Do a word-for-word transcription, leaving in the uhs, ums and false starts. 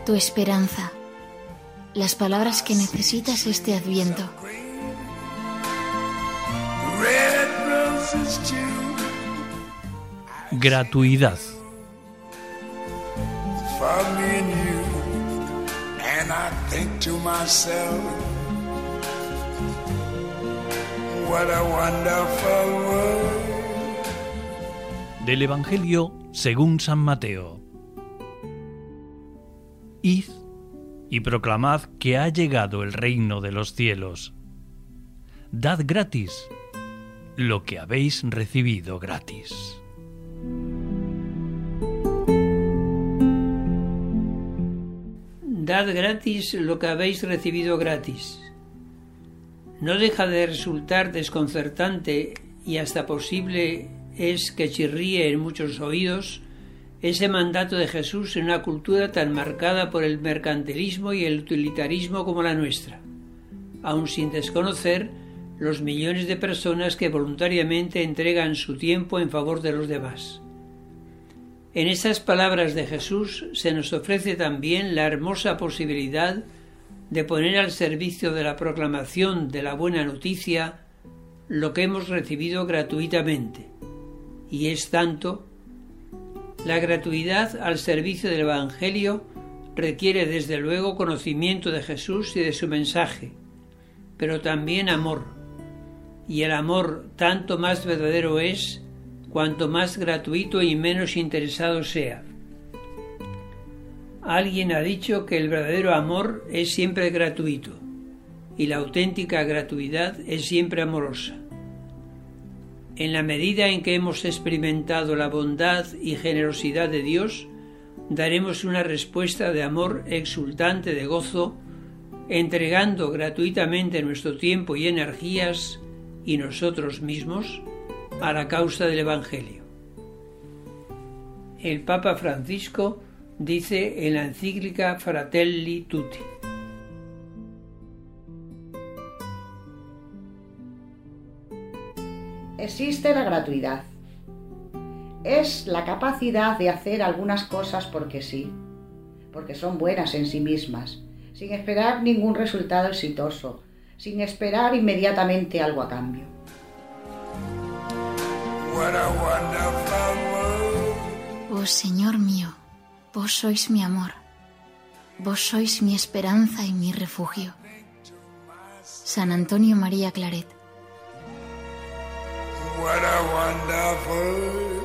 tu esperanza, las palabras que necesitas este Adviento. Gratuidad. Del Evangelio según San Mateo. Id y proclamad que ha llegado el reino de los cielos. Dad gratis lo que habéis recibido gratis. Dad gratis lo que habéis recibido gratis. No deja de resultar desconcertante y hasta posible es que chirríe en muchos oídos ese mandato de Jesús en una cultura tan marcada por el mercantilismo y el utilitarismo como la nuestra, aun sin desconocer los millones de personas que voluntariamente entregan su tiempo en favor de los demás. En estas palabras de Jesús se nos ofrece también la hermosa posibilidad de poner al servicio de la proclamación de la buena noticia lo que hemos recibido gratuitamente, y es tanto. La gratuidad al servicio del Evangelio requiere desde luego conocimiento de Jesús y de su mensaje, pero también amor, y el amor tanto más verdadero es cuanto más gratuito y menos interesado sea. Alguien ha dicho que el verdadero amor es siempre gratuito y la auténtica gratuidad es siempre amorosa. En la medida en que hemos experimentado la bondad y generosidad de Dios, daremos una respuesta de amor exultante de gozo, entregando gratuitamente nuestro tiempo y energías y nosotros mismos a la causa del Evangelio. El Papa Francisco dice en la encíclica Fratelli Tutti: existe la gratuidad. Es la capacidad de hacer algunas cosas porque sí, porque son buenas en sí mismas, sin esperar ningún resultado exitoso, sin esperar inmediatamente algo a cambio. Oh Señor mío, vos sois mi amor, vos sois mi esperanza y mi refugio. San Antonio María Claret. What a wonderful